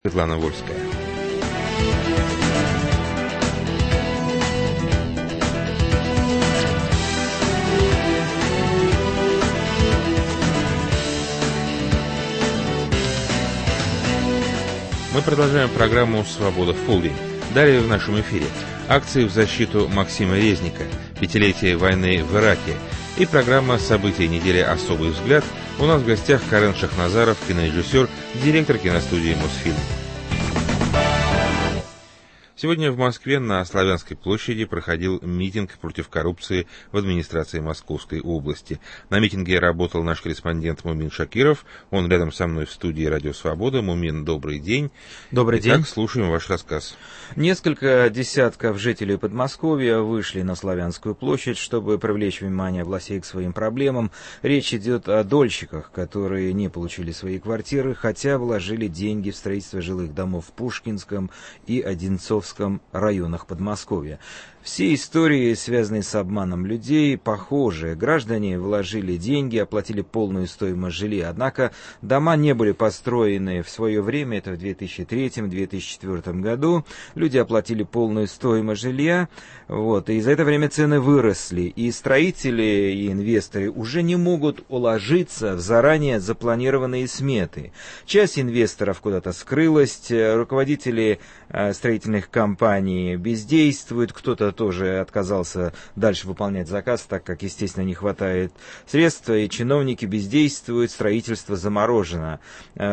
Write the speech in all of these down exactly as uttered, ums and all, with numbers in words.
Светлана Вольская. Мы продолжаем программу «Свобода в полдень». Далее в нашем эфире акции в защиту Максима Резника, пятилетие войны в Ираке и программа «События недели. Особый взгляд». У нас в гостях Карен Шахназаров, кинорежиссер, директор киностудии «Мосфильм». Сегодня в Москве на Славянской площади проходил митинг против коррупции в администрации Московской области. На митинге работал наш корреспондент Мумин Шакиров. Он рядом со мной в студии «Радио Свобода». Мумин, добрый день. Добрый Итак, день. слушаем ваш рассказ. Несколько десятков жителей Подмосковья вышли на Славянскую площадь, чтобы привлечь внимание властей к своим проблемам. Речь идет о дольщиках, которые не получили свои квартиры, хотя вложили деньги в строительство жилых домов в Пушкинском и Одинцовском районах Подмосковья. Все истории, связанные с обманом людей, похожи. Граждане вложили деньги, оплатили полную стоимость жилья. Однако дома не были построены в свое время, это в две тысячи третьем — две тысячи четвёртом году. Люди оплатили полную стоимость жилья, вот, и за это время цены выросли. И строители, и инвесторы уже не могут уложиться в заранее запланированные сметы. Часть инвесторов куда-то скрылась, руководители э, строительных компаний бездействуют, кто-то тоже отказался дальше выполнять заказ, так как, естественно, не хватает средств, и чиновники бездействуют, строительство заморожено.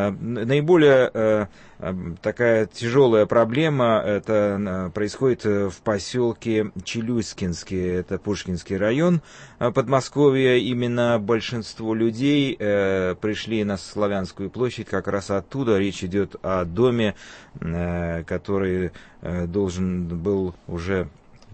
Наиболее такая тяжелая проблема это происходит в поселке Челюскинский, это Пушкинский район Подмосковья. Именно большинство людей пришли на Славянскую площадь как раз оттуда. Речь идет о доме, который должен был уже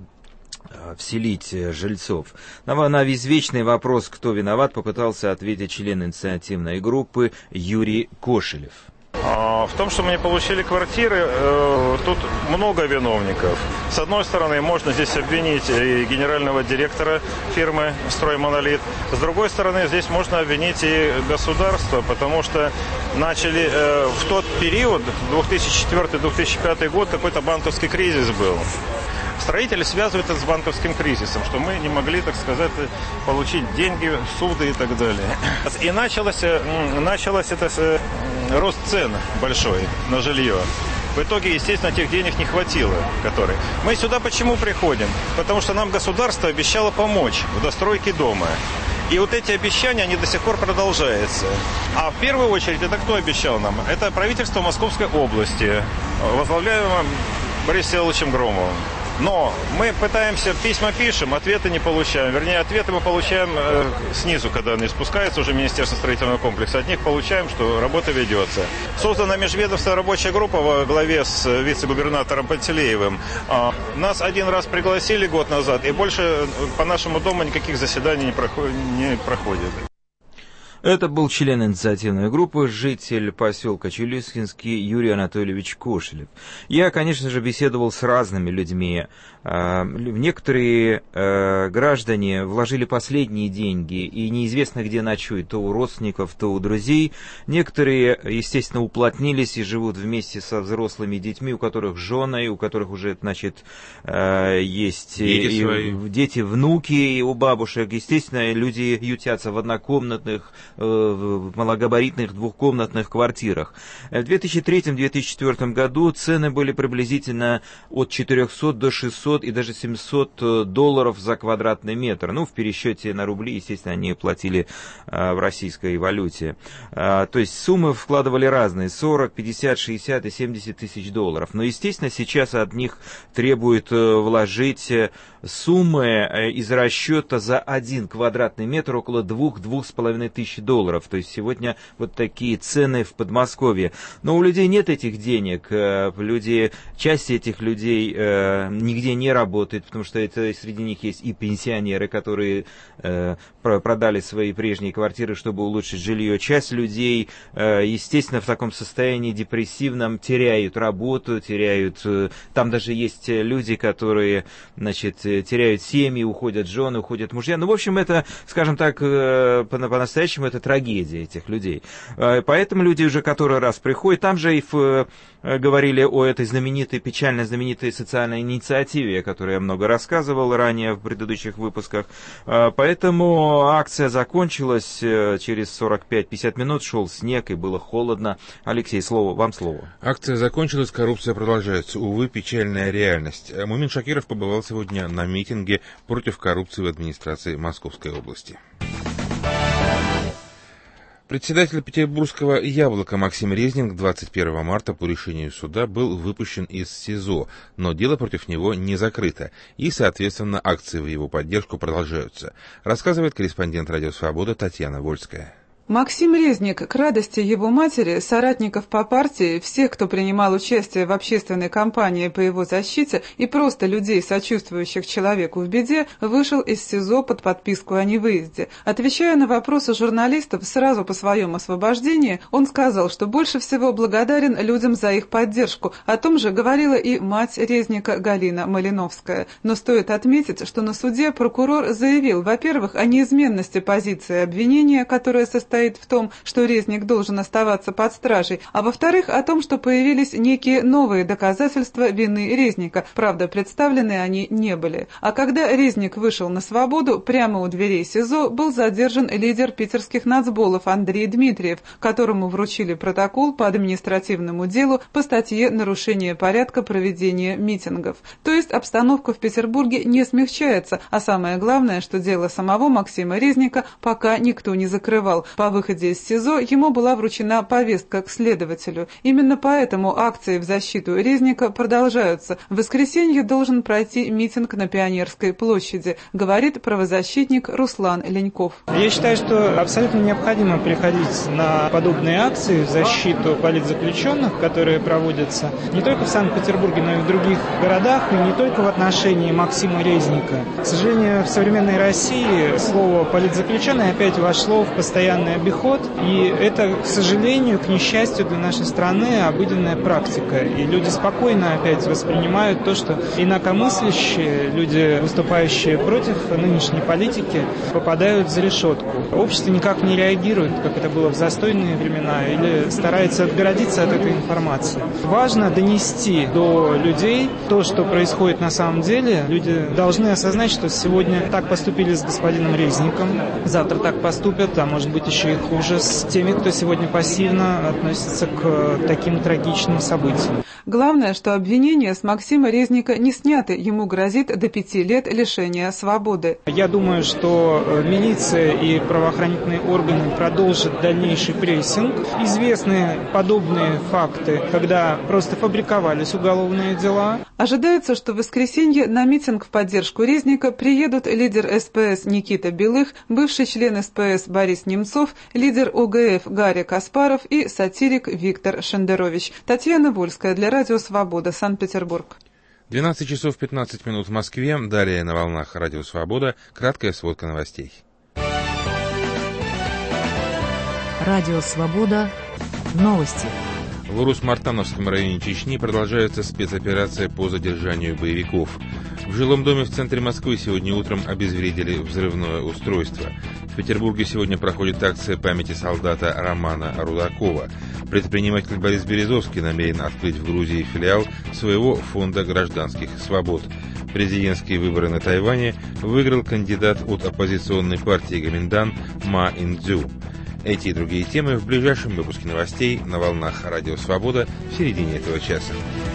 вселить жильцов. На извечный вопрос, кто виноват, попытался ответить член инициативной группы Юрий Кошелев. В том, что мы не получили квартиры, тут много виновников. С одной стороны, можно здесь обвинить и генерального директора фирмы «Строймонолит». С другой стороны, здесь можно обвинить и государство, потому что начали в тот период, две тысячи четвёртый — две тысячи пятый год, какой-то банковский кризис был. Строители связывают это с банковским кризисом, что мы не могли, так сказать, получить деньги, суды и так далее. И началось, началось это рост цен большой на жилье. В итоге, естественно, тех денег не хватило, которые. Мы сюда почему приходим? Потому что нам государство обещало помочь в достройке дома. И вот эти обещания, они до сих пор продолжаются. А в первую очередь, это кто обещал нам? Это правительство Московской области, возглавляемое Борисом Всеволодовичем Громовым. Но мы пытаемся, письма пишем, ответы не получаем. Вернее, ответы мы получаем э, снизу, когда они спускаются уже в Министерство строительного комплекса. От них получаем, что работа ведется. Создана межведомственная рабочая группа во главе с вице-губернатором Пантелеевым. А, нас один раз пригласили год назад, и больше по нашему дому никаких заседаний не, проход, не проходит. Это был член инициативной группы, житель поселка Челюскинский Юрий Анатольевич Кошелев. Я, конечно же, беседовал с разными людьми. Некоторые граждане вложили последние деньги, и неизвестно, где ночуют, то у родственников, то у друзей. Некоторые, естественно, уплотнились и живут вместе со взрослыми детьми, у которых жены, у которых уже, значит, есть дети, и, дети, внуки и у бабушек. Естественно, люди ютятся в однокомнатных, в малогабаритных двухкомнатных квартирах. В две тысячи третьем — две тысячи четвёртом году цены были приблизительно от четырехсот до шестисот и даже семисот долларов за квадратный метр. Ну, в пересчете на рубли, естественно, они платили в российской валюте. То есть суммы вкладывали разные: сорок, пятьдесят, шестьдесят и семьдесят тысяч долларов. Но, естественно, сейчас от них требуют вложить суммы из расчета за один квадратный метр около двух-двух с половиной тысяч долларов. То есть сегодня вот такие цены в Подмосковье. Но у людей нет этих денег. Люди, часть этих людей э, нигде не работает, потому что это, среди них есть и пенсионеры, которые э, продали свои прежние квартиры, чтобы улучшить жилье. Часть людей, э, естественно, в таком состоянии депрессивном теряют работу, теряют... Э, там даже есть люди, которые, значит, теряют семьи, уходят жены, уходят мужья. Ну, в общем, это, скажем так, э, по- по-настоящему это это трагедия этих людей. Поэтому люди уже который раз приходят, там же и в, говорили о этой знаменитой, печально знаменитой социальной инициативе, о которой я много рассказывал ранее в предыдущих выпусках. Поэтому акция закончилась, через сорок пять - пятьдесят минут шел снег и было холодно. Алексей, слово, вам слово. Акция закончилась, коррупция продолжается. Увы, печальная реальность. Мумин Шакиров побывал сегодня на митинге против коррупции в администрации Московской области. Председатель петербургского «Яблока» Максим Резник двадцать первого марта по решению суда был выпущен из СИЗО, но дело против него не закрыто, и, соответственно, акции в его поддержку продолжаются, рассказывает корреспондент «Радио Свобода» Татьяна Вольская. Максим Резник, к радости его матери, соратников по партии, всех, кто принимал участие в общественной кампании по его защите и просто людей, сочувствующих человеку в беде, вышел из СИЗО под подписку о невыезде. Отвечая на вопросы журналистов сразу по своему освобождении, он сказал, что больше всего благодарен людям за их поддержку. О том же говорила и мать Резника Галина Малиновская. Но стоит отметить, что на суде прокурор заявил, во-первых, о неизменности позиции обвинения, которая состоит в том, что Резник должен оставаться под стражей, а во-вторых, о том, что появились некие новые доказательства вины Резника, правда, представлены они не были. А когда Резник вышел на свободу, прямо у дверей СИЗО был задержан лидер питерских нацболов Андрей Дмитриев, которому вручили протокол по административному делу по статье «Нарушение порядка проведения митингов». То есть обстановка в Петербурге не смягчается, а самое главное, что дело самого Максима Резника пока никто не закрывал. По выходе из СИЗО ему была вручена повестка к следователю. Именно поэтому акции в защиту Резника продолжаются. В воскресенье должен пройти митинг на Пионерской площади, говорит правозащитник Руслан Леньков. Я считаю, что абсолютно необходимо приходить на подобные акции в защиту политзаключенных, которые проводятся не только в Санкт-Петербурге, но и в других городах, и не только в отношении Максима Резника. К сожалению, в современной России слово «политзаключенный» опять вошло в постоянный обиход, и это, к сожалению, к несчастью для нашей страны, обыденная практика. И люди спокойно опять воспринимают то, что инакомыслящие, люди, выступающие против нынешней политики, попадают за решетку. Общество никак не реагирует, как это было в застойные времена, или старается отгородиться от этой информации. Важно донести до людей то, что происходит на самом деле. Люди должны осознать, что сегодня так поступили с господином Резником, завтра так поступят, а может быть еще и хуже с теми, кто сегодня пассивно относится к таким трагичным событиям. Главное, что обвинения с Максима Резника не сняты, ему грозит до пяти лет лишения свободы. Я думаю, что милиция и правоохранительные органы продолжат дальнейший прессинг. Известны подобные факты, когда просто фабриковались уголовные дела. Ожидается, что в воскресенье на митинг в поддержку Резника приедут лидер СПС Никита Белых, бывший член СПС Борис Немцов, лидер ОГФ Гарри Каспаров и сатирик Виктор Шендерович. Татьяна Вольская для Радио Свобода, Санкт-Петербург. двенадцать часов пятнадцать минут в Москве. Далее на волнах Радио Свобода краткая сводка новостей. Радио Свобода. Новости. В Урус-Мартановском районе Чечни продолжается спецоперация по задержанию боевиков. В жилом доме в центре Москвы сегодня утром обезвредили взрывное устройство. В Петербурге сегодня проходит акция памяти солдата Романа Рудакова. Предприниматель Борис Березовский намерен открыть в Грузии филиал своего фонда гражданских свобод. Президентские выборы на Тайване выиграл кандидат от оппозиционной партии Гоминдан Ма Индзю. Эти и другие темы в ближайшем выпуске новостей на волнах Радио Свобода в середине этого часа.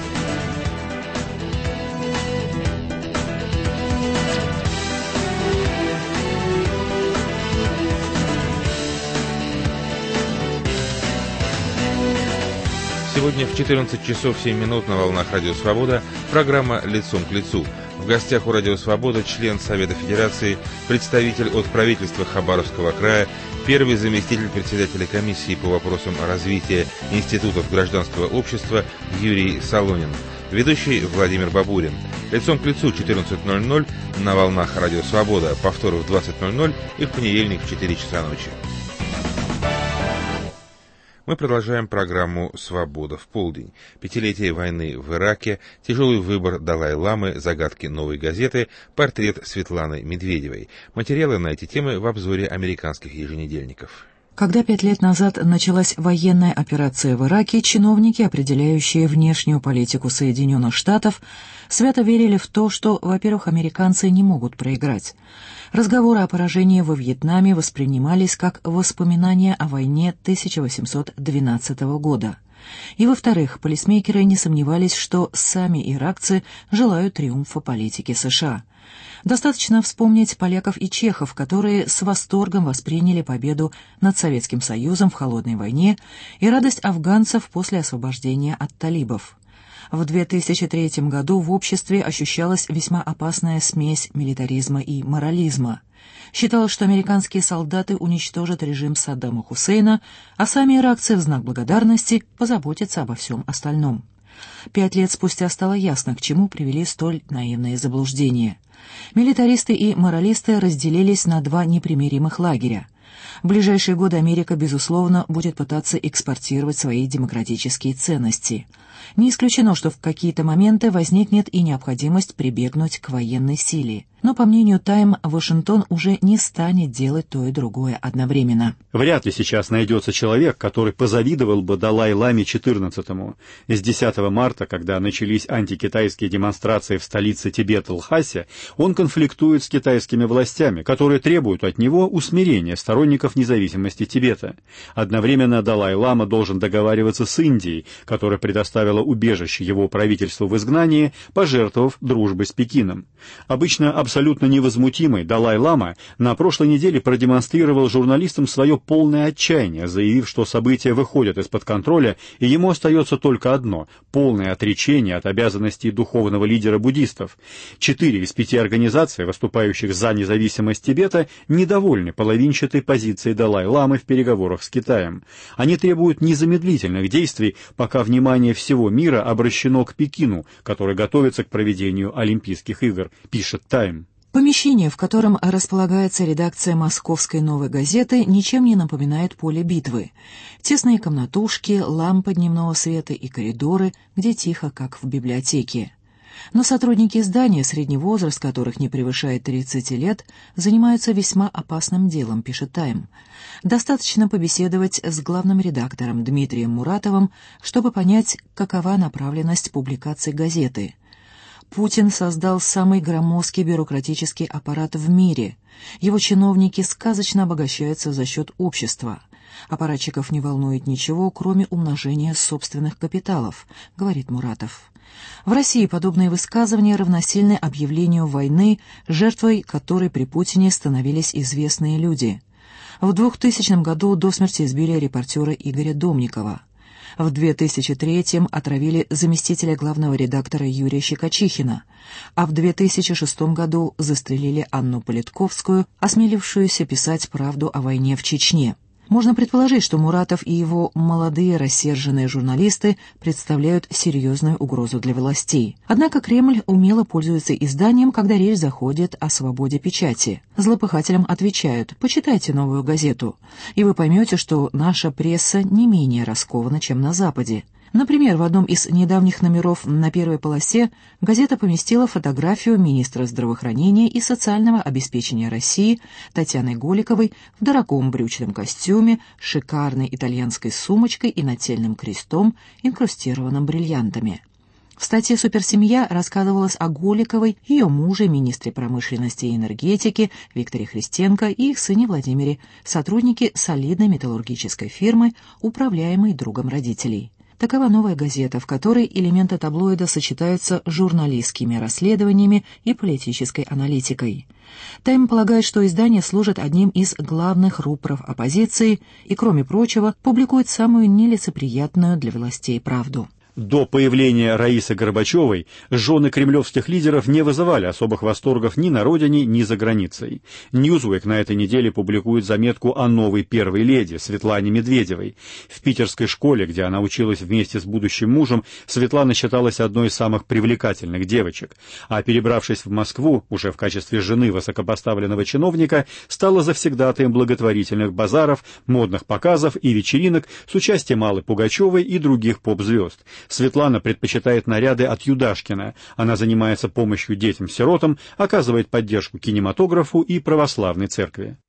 Сегодня в четырнадцать часов семь минут на волнах Радио Свобода программа «Лицом к лицу». В гостях у Радио Свобода член Совета Федерации, представитель от правительства Хабаровского края, первый заместитель председателя комиссии по вопросам развития институтов гражданского общества Юрий Солонин, ведущий Владимир Бабурин. «Лицом к лицу» четырнадцать ноль ноль на волнах Радио Свобода, повтор в двадцать ноль ноль и в понедельник в четыре часа ночи. Мы продолжаем программу «Свобода в полдень». Пятилетие войны в Ираке, тяжелый выбор Далай-ламы, загадки новой газеты, портрет Светланы Медведевой. Материалы на эти темы в обзоре американских еженедельников. Когда пять лет назад началась военная операция в Ираке, чиновники, определяющие внешнюю политику Соединенных Штатов, свято верили в то, что, во-первых, американцы не могут проиграть. Разговоры о поражении во Вьетнаме воспринимались как воспоминания о войне тысяча восемьсот двенадцатого года. И, во-вторых, полисмейкеры не сомневались, что сами иракцы желают триумфа политики США. Достаточно вспомнить поляков и чехов, которые с восторгом восприняли победу над Советским Союзом в Холодной войне и радость афганцев после освобождения от талибов. В две тысячи третьем году в обществе ощущалась весьма опасная смесь милитаризма и морализма. Считалось, что американские солдаты уничтожат режим Саддама Хусейна, а сами иракцы в знак благодарности позаботятся обо всем остальном. Пять лет спустя стало ясно, к чему привели столь наивные заблуждения. Милитаристы и моралисты разделились на два непримиримых лагеря. В ближайшие годы Америка, безусловно, будет пытаться экспортировать свои демократические ценности. Не исключено, что в какие-то моменты возникнет и необходимость прибегнуть к военной силе. Но, по мнению Time, Вашингтон уже не станет делать то и другое одновременно. Вряд ли сейчас найдется человек, который позавидовал бы Далай-ламе четырнадцатому. С десятого марта, когда начались антикитайские демонстрации в столице Тибета Лхасе, он конфликтует с китайскими властями, которые требуют от него усмирения сторонников независимости Тибета. Одновременно Далай-лама должен договариваться с Индией, которая предоставила убежище его правительству в изгнании, пожертвовав дружбой с Пекином. Обычно абсолютно невозмутимый Далай-лама на прошлой неделе продемонстрировал журналистам свое полное отчаяние, заявив, что события выходят из-под контроля, и ему остается только одно — полное отречение от обязанностей духовного лидера буддистов. Четыре из пяти организаций, выступающих за независимость Тибета, недовольны половинчатой позицией Далай-ламы в переговорах с Китаем. Они требуют незамедлительных действий, пока внимание всего мира обращено к Пекину, который готовится к проведению Олимпийских игр, пишет Time. Помещение, в котором располагается редакция московской «Новой газеты», ничем не напоминает поле битвы. Тесные комнатушки, лампы дневного света и коридоры, где тихо, как в библиотеке. Но сотрудники издания, средний возраст которых не превышает тридцати лет, занимаются весьма опасным делом, пишет Time. Достаточно побеседовать с главным редактором Дмитрием Муратовым, чтобы понять, какова направленность публикаций газеты. Путин создал самый громоздкий бюрократический аппарат в мире. Его чиновники сказочно обогащаются за счет общества. Аппаратчиков не волнует ничего, кроме умножения собственных капиталов, говорит Муратов. В России подобные высказывания равносильны объявлению войны, жертвой которой при Путине становились известные люди. В двухтысячном году до смерти избили репортера Игоря Домникова. В две тысячи третьем отравили заместителя главного редактора Юрия Щекочихина, а в две тысячи шестом году застрелили Анну Политковскую, осмелившуюся писать правду о войне в Чечне. Можно предположить, что Муратов и его молодые рассерженные журналисты представляют серьезную угрозу для властей. Однако Кремль умело пользуется изданием, когда речь заходит о свободе печати. Злопыхателям отвечают: почитайте «Новую газету», и вы поймете, что наша пресса не менее раскована, чем на Западе. Например, в одном из недавних номеров на первой полосе газета поместила фотографию министра здравоохранения и социального обеспечения России Татьяны Голиковой в дорогом брючном костюме, шикарной итальянской сумочкой и нательным крестом, инкрустированным бриллиантами. В статье «Суперсемья» рассказывалось о Голиковой, ее муже, министре промышленности и энергетики Викторе Христенко и их сыне Владимире, сотрудники солидной металлургической фирмы, управляемой другом родителей. Такова «Новая газета», в которой элементы таблоида сочетаются с журналистскими расследованиями и политической аналитикой. Тайм полагает, что издание служит одним из главных рупоров оппозиции и, кроме прочего, публикует самую нелицеприятную для властей правду. До появления Раисы Горбачевой жены кремлевских лидеров не вызывали особых восторгов ни на родине, ни за границей. Newsweek на этой неделе публикует заметку о новой первой леди Светлане Медведевой. В питерской школе, где она училась вместе с будущим мужем, Светлана считалась одной из самых привлекательных девочек. А перебравшись в Москву, уже в качестве жены высокопоставленного чиновника, стала завсегдатаем благотворительных базаров, модных показов и вечеринок с участием Аллы Пугачевой и других поп-звезд. Светлана предпочитает наряды от Юдашкина. Она занимается помощью детям-сиротам, оказывает поддержку кинематографу и православной церкви.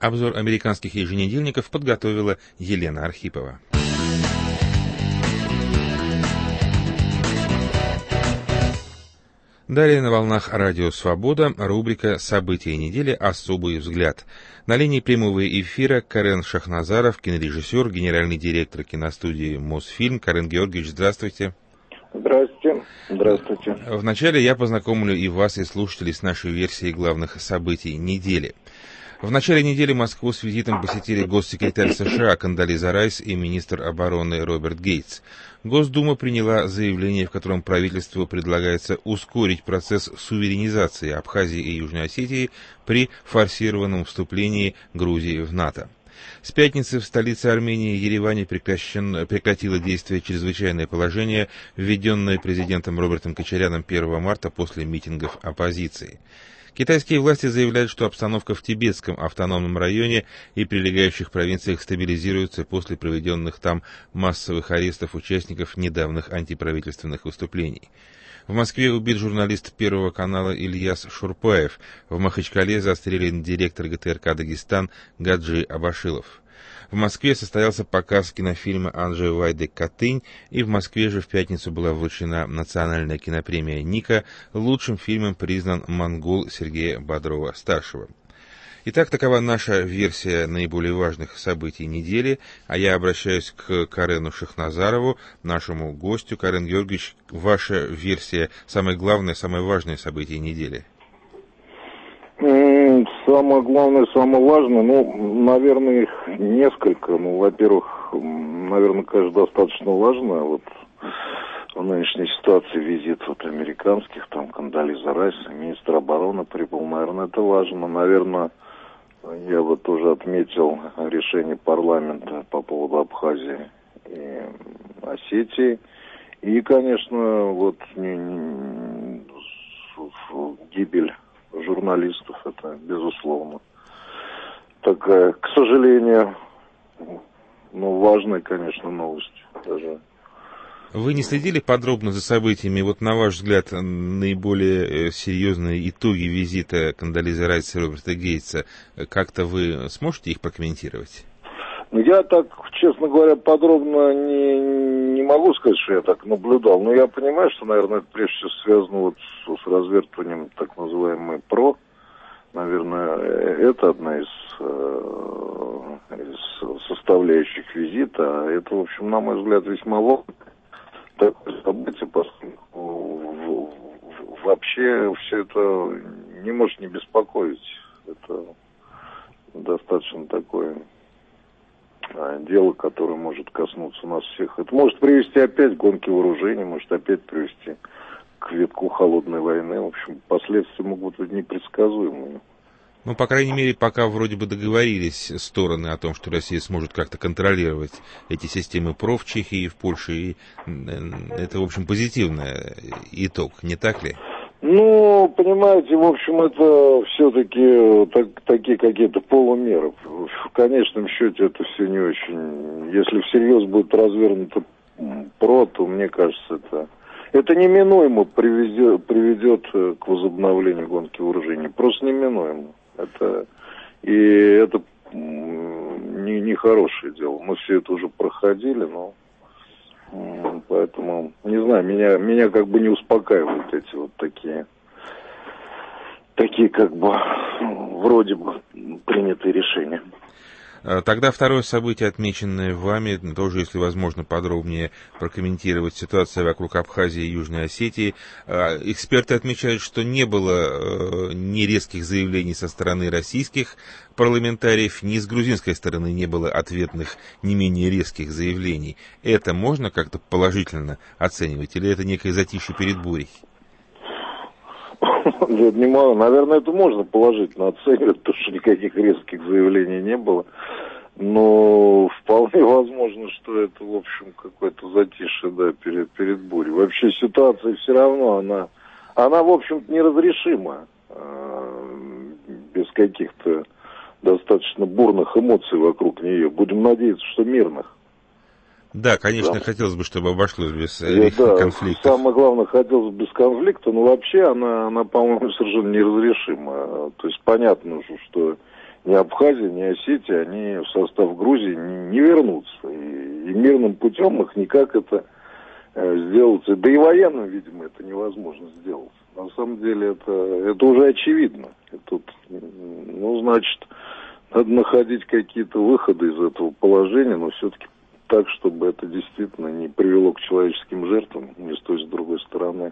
Обзор американских еженедельников подготовила Елена Архипова. Далее на волнах Радио Свобода рубрика «События недели. Особый взгляд». На линии прямого эфира Карен Шахназаров, кинорежиссер, генеральный директор киностудии «Мосфильм». Карен Георгиевич, здравствуйте. Здравствуйте. Здравствуйте. Вначале я познакомлю и вас, и слушателей с нашей версией главных событий недели. В начале недели Москву с визитом посетили госсекретарь США Кондолиза Райс и министр обороны Роберт Гейтс. Госдума приняла заявление, в котором правительству предлагается ускорить процесс суверенизации Абхазии и Южной Осетии при форсированном вступлении Грузии в НАТО. С пятницы в столице Армении Ереване прекращен, прекратило действие чрезвычайное положение, введенное президентом Робертом Кочаряном первого марта после митингов оппозиции. Китайские власти заявляют, что обстановка в Тибетском автономном районе и прилегающих провинциях стабилизируется после проведенных там массовых арестов участников недавних антиправительственных выступлений. В Москве убит журналист Первого канала Ильяс Шурпаев. В Махачкале застрелен директор ГТРК «Дагестан» Гаджи Абашилов. В Москве состоялся показ кинофильма Анджея Вайды «Катынь», и в Москве же в пятницу была вручена национальная кинопремия «Ника». Лучшим фильмом признан «Монгол» Сергея Бодрова-старшего. Итак, такова наша версия наиболее важных событий недели, а я обращаюсь к Карену Шахназарову, нашему гостю. Карен Георгиевич, ваша версия, самое главное, самое важное событие недели? Самое главное, самое важное, ну, наверное, их несколько. Ну, во-первых, наверное, конечно, достаточно важно. Вот в нынешней ситуации визит вот американских, там, Кондолиза Райс, министр обороны прибыл, наверное, это важно. Наверное, я бы тоже отметил решение парламента по поводу Абхазии и Осетии. И, конечно, вот не, не, гибель журналистов, это безусловно такая, к сожалению, ну, важная, конечно, новость даже. Вы не следили подробно за событиями? Вот, на ваш взгляд, наиболее серьезные итоги визита Кондолизы Райс и Роберта Гейтса, как-то вы сможете их прокомментировать? Я так, честно говоря, подробно не, не могу сказать, что я так наблюдал, но я понимаю, что, наверное, это прежде всего связано вот с, с развертыванием так называемой ПРО. Наверное, это одна из, э, из составляющих визита. А это, в общем, на мой взгляд, весьма важное такое событие, поскольку вообще все это не может не беспокоить. Это достаточно такое дело, которое может коснуться нас всех. Это может привести опять к гонке вооружений, может опять привести к витку холодной войны. В общем, последствия могут быть непредсказуемыми. Ну, по крайней мере, пока вроде бы договорились стороны о том, что Россия сможет как-то контролировать эти системы ПРО в Чехии и в Польше. И это, в общем, позитивный итог, не так ли? Ну, понимаете, в общем, это все-таки так, такие какие-то полумеры. В конечном счете это все не очень... Если всерьез будет развернуто ПРО, то, мне кажется, это, это неминуемо приведет, приведет к возобновлению гонки вооружений. Просто неминуемо. Это, и это не, не хорошее дело. Мы все это уже проходили, но... Поэтому, не знаю, меня, меня как бы не успокаивают эти вот такие, такие как бы, вроде бы, принятые решения. Тогда второе событие, отмеченное вами, тоже, если возможно, подробнее прокомментировать ситуацию вокруг Абхазии и Южной Осетии. Эксперты отмечают, что не было ни резких заявлений со стороны российских парламентариев, ни с грузинской стороны не было ответных, не менее резких заявлений. Это можно как-то положительно оценивать, или это некое затишье перед бурей? Нет, не могу. Наверное, это можно положительно оценивать, потому что никаких резких заявлений не было. Но вполне возможно, что это, в общем, какое-то затишье, да, перед, перед бурей. Вообще ситуация все равно, она, она в общем-то, неразрешима. Без каких-то достаточно бурных эмоций вокруг нее. Будем надеяться, что мирных. Да, конечно, да. Хотелось бы, чтобы обошлось без э, да, конфликтов. Самое главное, хотелось бы без конфликта, но вообще она, она по-моему, совершенно неразрешима. То есть понятно, что ни Абхазия, ни Осетия, они в состав Грузии не, не вернутся. И, и мирным путем их никак это э, сделать. Да и военным, видимо, это невозможно сделать. На самом деле это, это уже очевидно. И тут, ну, значит, надо находить какие-то выходы из этого положения, но все-таки так, чтобы это действительно не привело к человеческим жертвам ни с той, ни с другой стороны.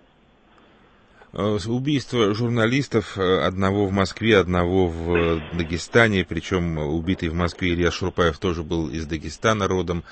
Убийство журналистов, одного в Москве, одного в Дагестане, причем убитый в Москве Илья Шурпаев тоже был из Дагестана родом.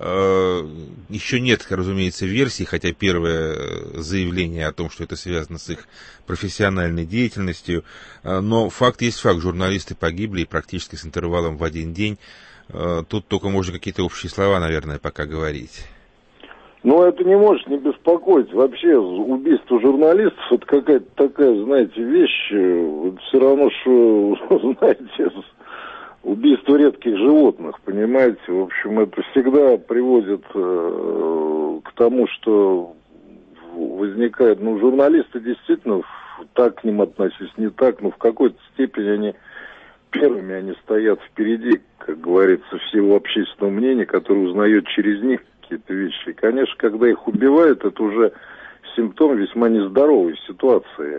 Еще нет, разумеется, версий, хотя первое заявление о том, что это связано с их профессиональной деятельностью, но факт есть факт, журналисты погибли и практически с интервалом в один день. Тут только можно какие-то общие слова, наверное, пока говорить. Но это не может не беспокоить. Вообще убийство журналистов — это какая-то такая, знаете, вещь, это все равно, что, знаете, убийство редких животных, понимаете. В общем, это всегда приводит э, к тому, что возникает, ну, журналисты действительно так к ним относились, не так, но в какой-то степени они первыми, они стоят впереди, как говорится, всего общественного мнения, которое узнает через них какие-то вещи. И, конечно, когда их убивают, это уже симптом весьма нездоровой ситуации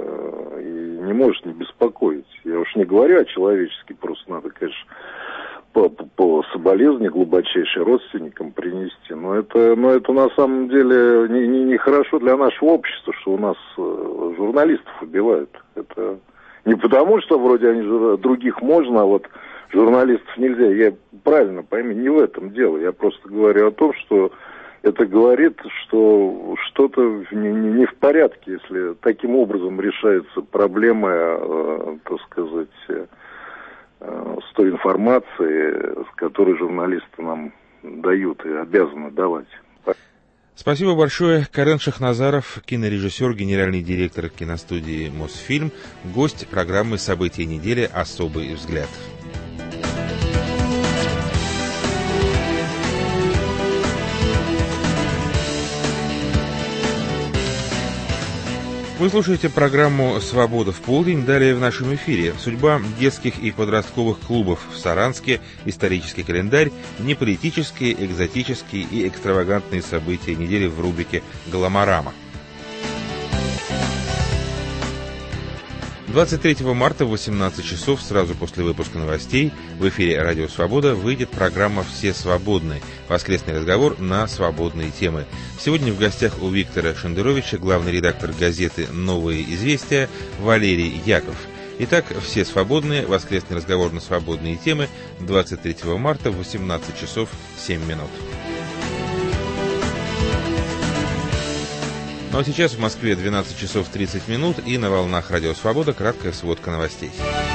и не может не беспокоить. Я уж не говорю о человечески, просто надо, конечно, по, по, по соболезнования глубочайшим родственникам принести. Но это, но это на самом деле не, не, не хорошо для нашего общества, что у нас журналистов убивают. Это не потому, что вроде они других можно, а вот журналистов нельзя. Я правильно пойми, не в этом дело. Я просто говорю о том, что это говорит, что что-то не, не, не в порядке, если таким образом решается проблема, э, так сказать, э, с той информацией, с которой журналисты нам дают и обязаны давать. Спасибо большое. Карен Шахназаров, кинорежиссер, генеральный директор киностудии «Мосфильм», гость программы «События недели. Особый взгляд». Вы слушаете программу «Свобода в полдень». Далее в нашем эфире судьба детских и подростковых клубов в Саранске, исторический календарь, неполитические, экзотические и экстравагантные события недели в рубрике «Гламорама». двадцать третьего марта в восемнадцать часов, сразу после выпуска новостей, в эфире «Радио Свобода» выйдет программа «Все свободны». Воскресный разговор на свободные темы. Сегодня в гостях у Виктора Шендеровича главный редактор газеты «Новые известия» Валерий Яков. Итак, «Все свободны». Воскресный разговор на свободные темы двадцать третьего марта в восемнадцать часов семь минут. Ну а сейчас в Москве двенадцать часов тридцать минут и на волнах «Радио Свобода» краткая сводка новостей.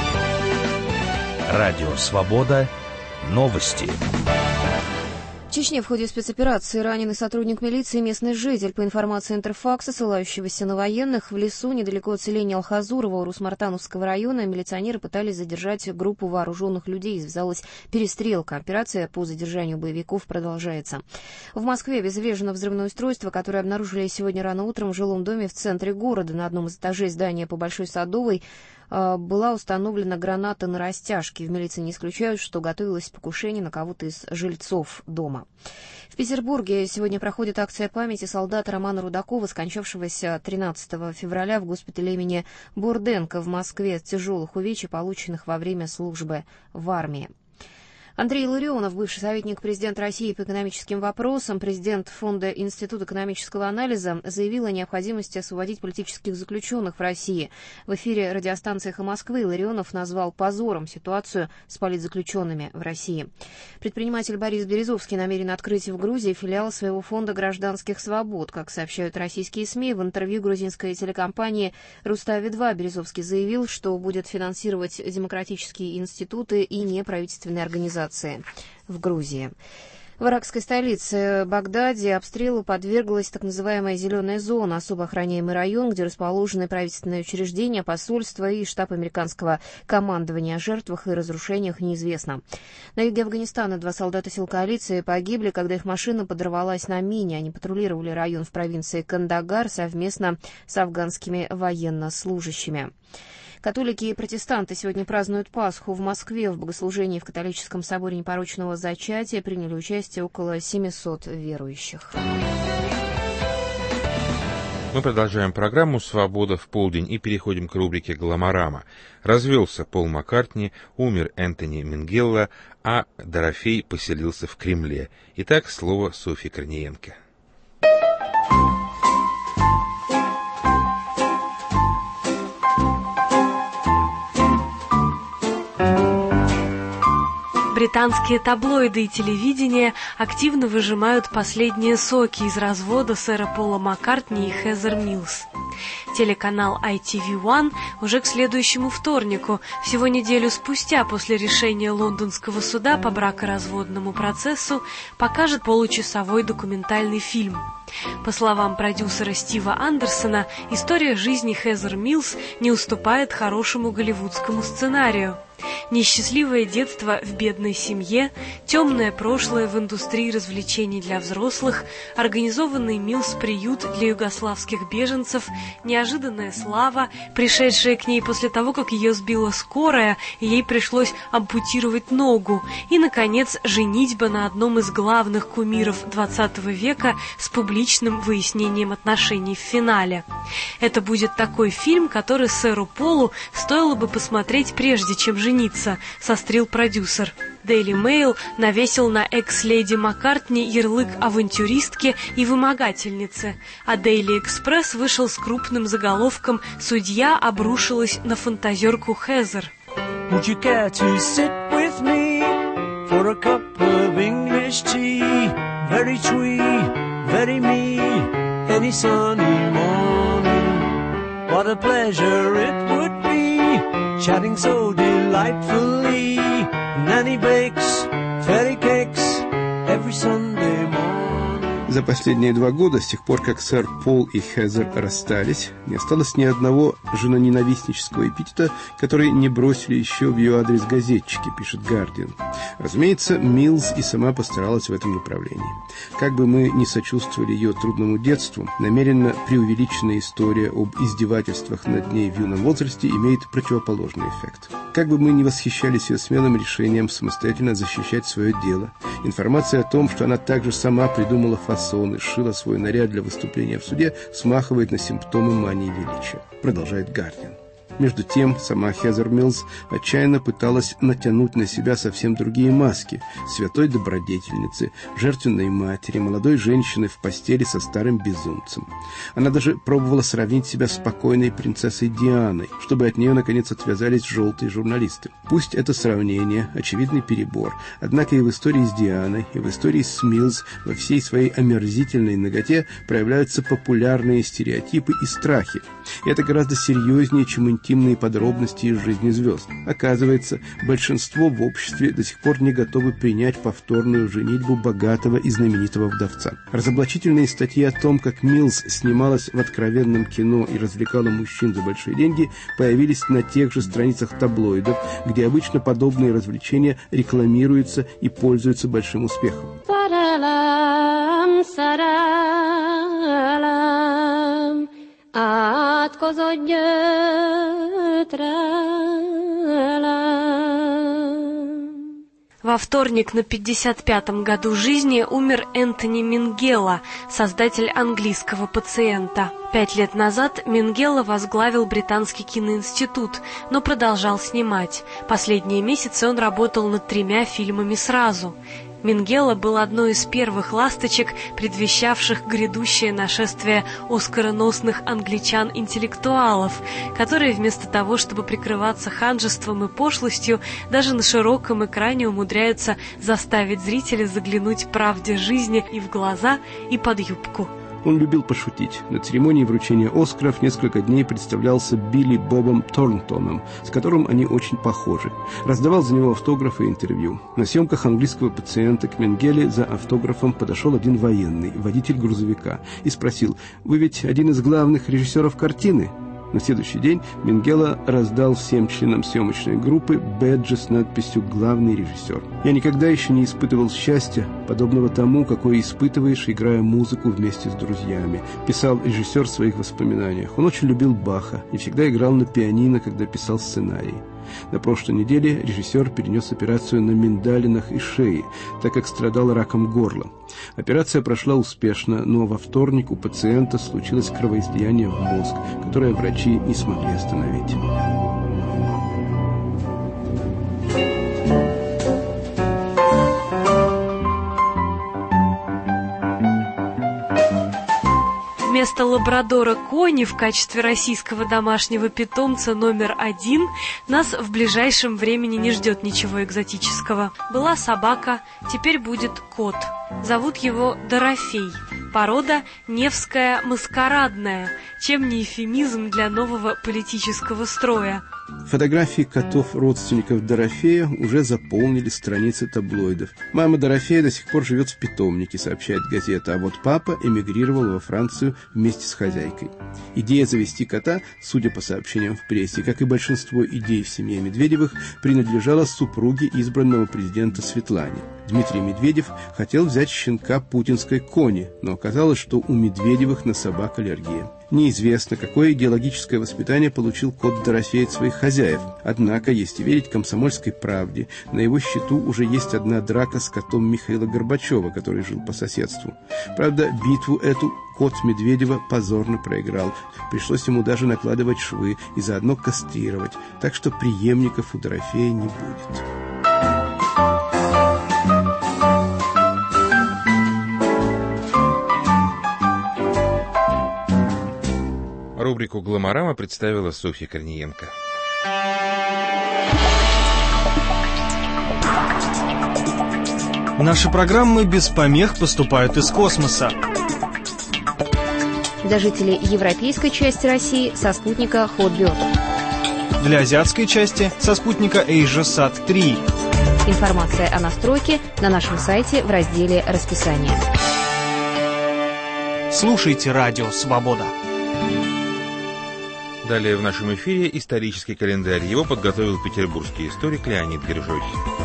Радио Свобода. Новости. В Чечне в ходе спецоперации раненый сотрудник милиции и местный житель. По информации Интерфакса, ссылающегося на военных, в лесу недалеко от селения Алхазурово Урус-Мартановского района милиционеры пытались задержать группу вооруженных людей. Завязалась перестрелка. Операция по задержанию боевиков продолжается. В Москве обезврежено взрывное устройство, которое обнаружили сегодня рано утром в жилом доме в центре города. На одном из этажей здания по Большой Садовой была установлена граната на растяжке. В милиции не исключают, что готовилось покушение на кого-то из жильцов дома. В Петербурге сегодня проходит акция памяти солдата Романа Рудакова, скончавшегося тринадцатого февраля в госпитале имени Бурденко в Москве от тяжелых увечий, полученных во время службы в армии. Андрей Илларионов, бывший советник президента России по экономическим вопросам, президент Фонда Института экономического анализа, заявил о необходимости освободить политических заключенных в России. В эфире радиостанции «Эхо Москвы» Илларионов назвал позором ситуацию с политзаключенными в России. Предприниматель Борис Березовский намерен открыть в Грузии филиал своего фонда гражданских свобод. Как сообщают российские СМИ, в интервью грузинской телекомпании «Рустави два» Березовский заявил, что будет финансировать демократические институты и неправительственные организации в Грузии. В иракской столице Багдаде обстрелу подверглась так называемая «зеленая зона», особо охраняемый район, где расположены правительственные учреждения, посольства и штаб американского командования. О жертвах и разрушениях неизвестно. На юге Афганистана два солдата сил коалиции погибли, когда их машина подорвалась на мине. Они патрулировали район в провинции Кандагар совместно с афганскими военнослужащими. Католики и протестанты сегодня празднуют Пасху. В Москве в богослужении в католическом соборе Непорочного Зачатия приняли участие около семисот верующих. Мы продолжаем программу «Свобода в полдень» и переходим к рубрике «Гломорама». Развелся Пол Маккартни, умер Энтони Мингелла, а Дорофей поселился в Кремле. Итак, слово Софье Корниенко. Британские таблоиды и телевидение активно выжимают последние соки из развода сэра Пола Маккартни и Хезер Милс. Телеканал ай ти ви один уже к следующему вторнику, всего неделю спустя после решения лондонского суда по бракоразводному процессу, покажет получасовой документальный фильм. По словам продюсера Стива Андерсона, история жизни Хезер Милс не уступает хорошему голливудскому сценарию. Несчастливое детство в бедной семье, темное прошлое в индустрии развлечений для взрослых, организованный Милс-приют для югославских беженцев, неожиданная слава, пришедшая к ней после того, как ее сбила скорая, и ей пришлось ампутировать ногу, и, наконец, женитьба на одном из главных кумиров двадцатого века с публичным выяснением отношений в финале. Это будет такой фильм, который сэру Полу стоило бы посмотреть прежде, чем жениться, сострил продюсер. Daily Mail навесил на экс-леди Маккартни ярлык авантюристки и вымогательницы, а Daily Express вышел с крупным заголовком «Судья обрушилась на фантазерку Хезер». Would you care to sit with me for a cup of English tea? Very twee, very me, any sunny morning. What a pleasure it would be, chatting so delightfully. Nanny bakes fairy cakes every Sunday morning. За последние два года, с тех пор, как сэр Пол и Хезер расстались, не осталось ни одного женоненавистнического эпитета, который не бросили еще в ее адрес газетчики, пишет Guardian. Разумеется, Милс и сама постаралась в этом направлении. Как бы мы ни сочувствовали ее трудному детству, намеренно преувеличенная история об издевательствах над ней в юном возрасте имеет противоположный эффект. Как бы мы ни восхищались ее смелым решением самостоятельно защищать свое дело, информация о том, что она также сама придумала фасон и шила свой наряд для выступления в суде, смахивает на симптомы мании величия, продолжает Guardian. Между тем, сама Хезер Милс отчаянно пыталась натянуть на себя совсем другие маски святой добродетельницы, жертвенной матери, молодой женщины в постели со старым безумцем. Она даже пробовала сравнить себя с покойной принцессой Дианой, чтобы от нее наконец отвязались желтые журналисты. Пусть это сравнение – очевидный перебор, однако и в истории с Дианой, и в истории с Милс во всей своей омерзительной наготе проявляются популярные стереотипы и страхи. И это гораздо серьезнее, чем интимные подробности из жизни звезд. Оказывается, большинство в обществе до сих пор не готовы принять повторную женитьбу богатого и знаменитого вдовца. Разоблачительные статьи о том, как Милс снималась в откровенном кино и развлекала мужчин за большие деньги, появились на тех же страницах таблоидов, где обычно подобные развлечения рекламируются и пользуются большим успехом. Во вторник на пятьдесят пятом году жизни умер Энтони Мингелла, создатель английского пациента. Пять лет назад Мингелла возглавил Британский киноинститут, но продолжал снимать. Последние месяцы он работал над тремя фильмами сразу. Мингелла был одной из первых ласточек, предвещавших грядущее нашествие оскароносных англичан-интеллектуалов, которые вместо того, чтобы прикрываться ханжеством и пошлостью, даже на широком экране умудряются заставить зрителя заглянуть правде жизни и в глаза, и под юбку. Он любил пошутить. На церемонии вручения «Оскаров» несколько дней представлялся Билли Бобом Торнтоном, с которым они очень похожи. Раздавал за него автографы и интервью. На съемках английского пациента к Мингелле за автографом подошел один военный, водитель грузовика, и спросил: «Вы ведь один из главных режиссеров картины?» На следующий день Мингела раздал всем членам съемочной группы бэджи с надписью «Главный режиссер». «Я никогда еще не испытывал счастья, подобного тому, какое испытываешь, играя музыку вместе с друзьями», писал режиссер в своих воспоминаниях. Он очень любил Баха и всегда играл на пианино, когда писал сценарий. На прошлой неделе режиссер перенес операцию на миндалинах и шее, так как страдал раком горла. Операция прошла успешно, но во вторник у пациента случилось кровоизлияние в мозг, которое врачи не смогли остановить. Вместо лабрадора Кони в качестве российского домашнего питомца номер один нас в ближайшем времени не ждет ничего экзотического. Была собака, теперь будет кот. Зовут его Дорофей. Порода Невская маскарадная, чем не эвфемизм для нового политического строя. Фотографии котов родственников Дорофея уже заполнили страницы таблоидов. Мама Дорофея до сих пор живет в питомнике, сообщает газета, а вот папа эмигрировал во Францию вместе с хозяйкой. Идея завести кота, судя по сообщениям в прессе, как и большинство идей в семье Медведевых, принадлежала супруге избранного президента Светлане. Дмитрий Медведев хотел взять щенка путинской Кони, но оказалось, что у Медведевых на собак аллергия. Неизвестно, какое идеологическое воспитание получил кот Дорофей от своих хозяев. Однако, если верить «Комсомольской правде», на его счету уже есть одна драка с котом Михаила Горбачева, который жил по соседству. Правда, битву эту кот Медведева позорно проиграл. Пришлось ему даже накладывать швы и заодно кастрировать, так что преемников у Дорофея не будет. Рубрику «Гломорама» представила Софья Корниенко. Наши программы без помех поступают из космоса. Для жителей европейской части России со спутника Hotbird. Для азиатской части со спутника AsiaSat три. Информация о настройке на нашем сайте в разделе «Расписание». Слушайте радио «Свобода». Далее в нашем эфире исторический календарь. Его подготовил петербургский историк Леонид Гржой.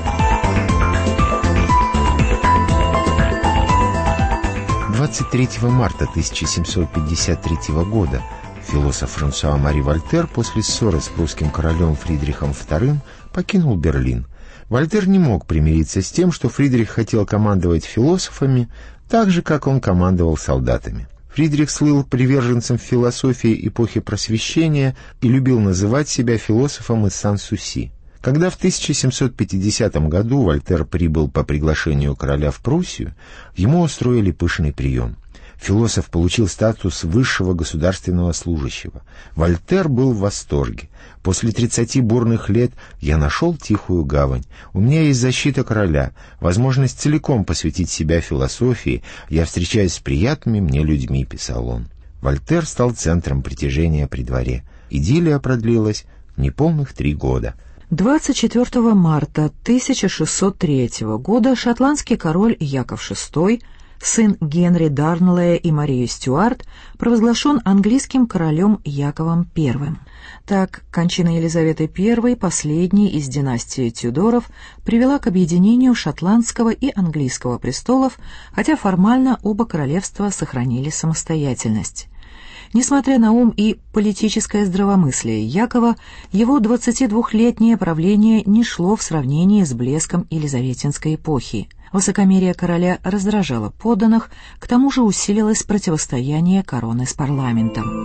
двадцать третьего марта тысяча семьсот пятьдесят третьего года философ Франсуа-Мари Вольтер после ссоры с прусским королем Фридрихом вторым покинул Берлин. Вольтер не мог примириться с тем, что Фридрих хотел командовать философами так же, как он командовал солдатами. Фридрих слыл приверженцем философии эпохи Просвещения и любил называть себя философом из Сан-Суси. Когда в тысяча семьсот пятидесятом году Вольтер прибыл по приглашению короля в Пруссию, ему устроили пышный прием. Философ получил статус высшего государственного служащего. Вольтер был в восторге. «После тридцати бурных лет я нашел тихую гавань. У меня есть защита короля, возможность целиком посвятить себя философии. Я встречаюсь с приятными мне людьми», — писал он. Вольтер стал центром притяжения при дворе. Идиллия продлилась неполных три года. двадцать четвёртого марта тысяча шестьсот третьего года шотландский король Яков шестой, сын Генри Дарнлея и Марии Стюарт, провозглашен английским королем Яковом первым. Так, кончина Елизаветы первой, последней из династии Тюдоров, привела к объединению шотландского и английского престолов, хотя формально оба королевства сохранили самостоятельность. Несмотря на ум и политическое здравомыслие Якова, его двадцатидвухлетнее правление не шло в сравнении с блеском елизаветинской эпохи. Высокомерие короля раздражало подданных, к тому же усилилось противостояние короны с парламентом.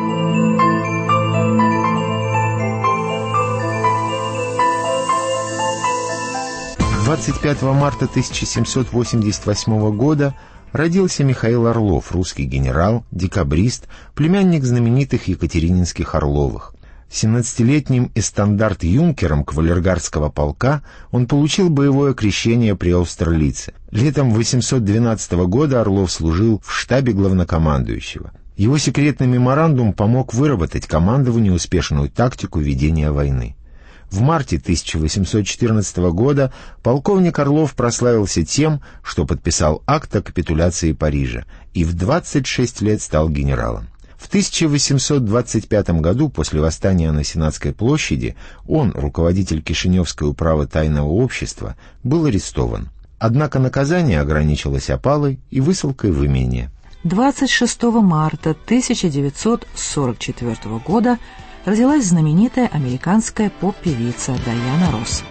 двадцать пятого марта тысяча семьсот восемьдесят восьмого года родился Михаил Орлов, русский генерал, декабрист, племянник знаменитых екатерининских Орловых. семнадцатилетним эстандарт-юнкером кавалергардского полка он получил боевое крещение при Аустерлице. Летом восемьсот двенадцатого года Орлов служил в штабе главнокомандующего. Его секретный меморандум помог выработать командованию успешную тактику ведения войны. В марте тысяча восемьсот четырнадцатого года полковник Орлов прославился тем, что подписал акт о капитуляции Парижа, и в двадцать шесть лет стал генералом. В тысяча восемьсот двадцать пятом году, после восстания на Сенатской площади, он, руководитель Кишиневской управы тайного общества, был арестован. Однако наказание ограничилось опалой и высылкой в имение. двадцать шестого марта тысяча девятьсот сорок четвёртого года родилась знаменитая американская поп-певица Дайана Росс.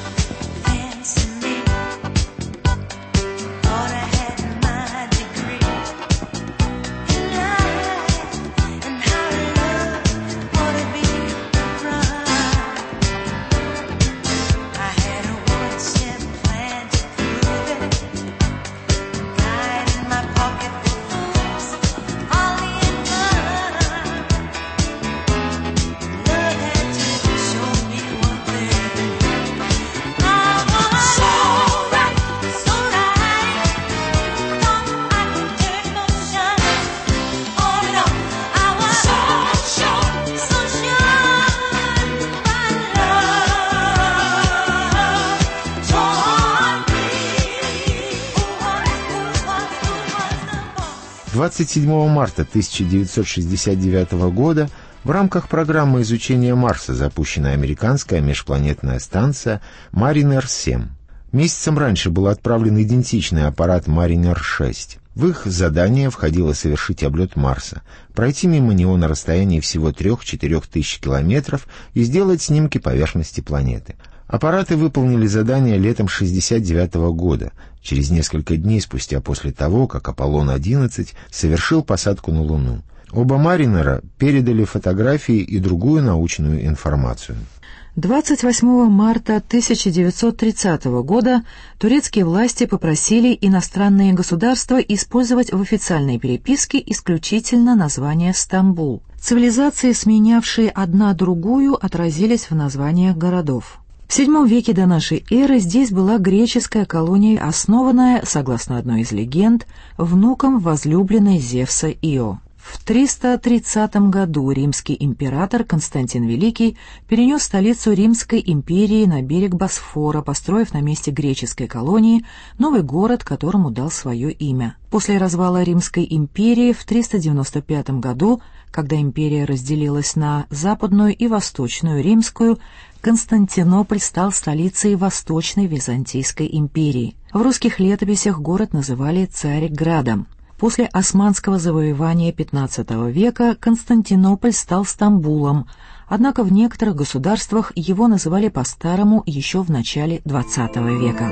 двадцать седьмого марта тысяча девятьсот шестьдесят девятого года в рамках программы изучения Марса запущена американская межпланетная станция Маринер семь. Месяцем раньше был отправлен идентичный аппарат Маринер шесть. В их задание входило совершить облет Марса, пройти мимо него на расстоянии всего трех-четырех тысяч километров и сделать снимки поверхности планеты. Аппараты выполнили задание летом шестьдесят девятого года, через несколько дней спустя после того, как Аполлон одиннадцать совершил посадку на Луну. Оба Маринера передали фотографии и другую научную информацию. двадцать восьмого марта тысяча девятьсот тридцатого года турецкие власти попросили иностранные государства использовать в официальной переписке исключительно название Стамбул. Цивилизации, сменявшие одна другую, отразились в названиях городов. В седьмом веке до нашей эры здесь была греческая колония, основанная, согласно одной из легенд, внуком возлюбленной Зевса Ио. В триста тридцатом году римский император Константин Великий перенес столицу Римской империи на берег Босфора, построив на месте греческой колонии новый город, которому дал свое имя. После развала Римской империи в триста девяносто пятом году, когда империя разделилась на Западную и Восточную Римскую, Константинополь стал столицей Восточной Византийской империи. В русских летописях город называли Царьградом. После османского завоевания пятнадцатого века Константинополь стал Стамбулом, однако в некоторых государствах его называли по-старому еще в начале двадцатого века.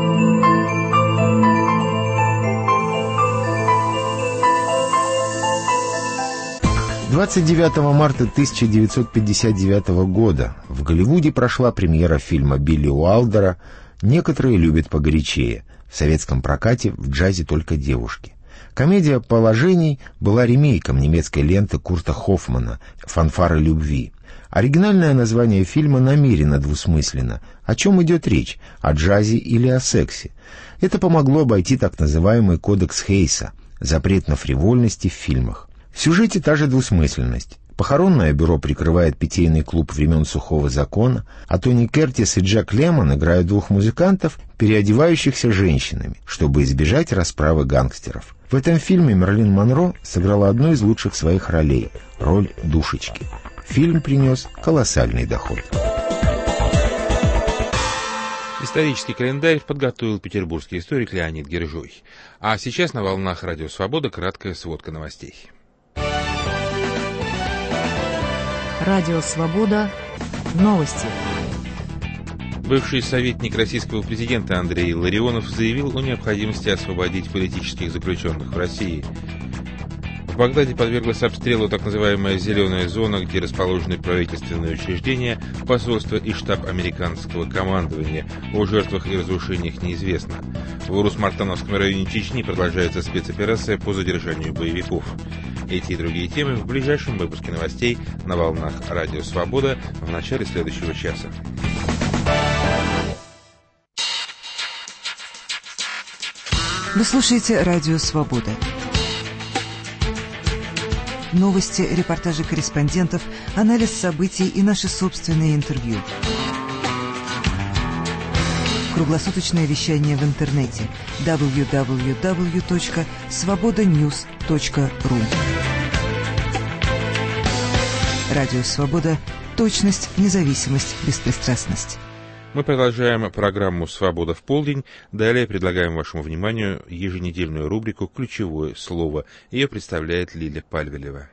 двадцать девятого марта тысяча девятьсот пятьдесят девятого года в Голливуде прошла премьера фильма Билли Уайлдера «Некоторые любят погорячее». В советском прокате в джазе только девушки. Комедия положений была ремейком немецкой ленты Курта Хоффмана «Фанфары любви». Оригинальное название фильма намеренно двусмысленно. О чем идет речь? О джазе или о сексе? Это помогло обойти так называемый кодекс Хейса – запрет на фривольности в фильмах. В сюжете та же двусмысленность. Похоронное бюро прикрывает питейный клуб времен Сухого Закона, а Тони Кертис и Джек Лемон играют двух музыкантов, переодевающихся женщинами, чтобы избежать расправы гангстеров. В этом фильме Мерлин Монро сыграла одну из лучших своих ролей – роль душечки. Фильм принес колоссальный доход. Исторический календарь подготовил петербургский историк Леонид Гержуй. А сейчас на волнах Радио Свобода краткая сводка новостей. Радио Свобода. Новости. Бывший советник российского президента Андрей Ларионов заявил о необходимости освободить политических заключенных в России. В Багдаде подверглась обстрелу так называемая «зеленая зона», где расположены правительственные учреждения, посольство и штаб американского командования. О жертвах и разрушениях неизвестно. В Урус-Мартановском районе Чечни продолжается спецоперация по задержанию боевиков. Эти и другие темы в ближайшем выпуске новостей на волнах Радио Свобода в начале следующего часа. Вы слушаете Радио Свобода. Новости, репортажи корреспондентов, анализ событий и наши собственные интервью. Круглосуточное вещание в интернете дабл ю дабл ю дабл ю точка свобода ньюс точка ру. Радио «Свобода». Точность, независимость, беспристрастность. Мы продолжаем программу «Свобода в полдень». Далее предлагаем вашему вниманию еженедельную рубрику «Ключевое слово». Ее представляет Лиля Пальвелева.